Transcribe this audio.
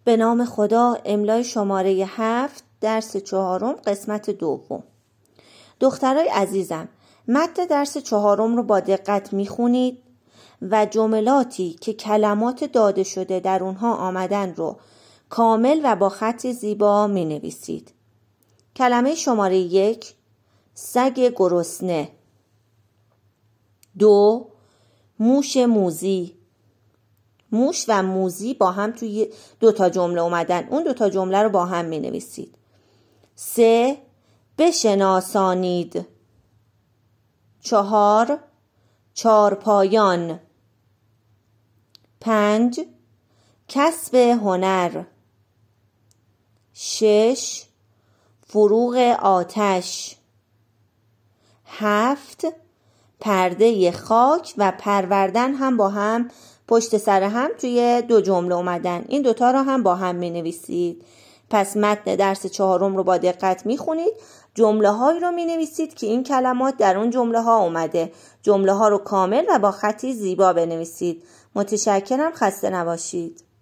به نام خدا. املای شماره 7 درس 4 قسمت 2. دخترای عزیزم، متن درس 4 رو با دقت میخونید و جملاتی که کلمات داده شده در اونها آمدن رو کامل و با خط زیبا مینویسید. کلمه شماره 1 سگ گرسنه. 2 موش موذی. موش و موذی با هم توی 2 جمله اومدن، اون 2 جمله رو با هم می نویسید. 3 بشناسانید. 4 چارپایان. 5 کسب هنر. 6 فروغ آتش. 7 پرده خاک و پروردن هم با هم پشت سر هم توی 2 جمله اومدن. این 2 رو هم با هم می نویسید. پس متن درس 4 رو با دقت می خونید. جمله هایی رو می نویسید که این کلمات در اون جمله ها اومده. جمله ها رو کامل و با خطی زیبا بنویسید. متشکرم. خسته نباشید.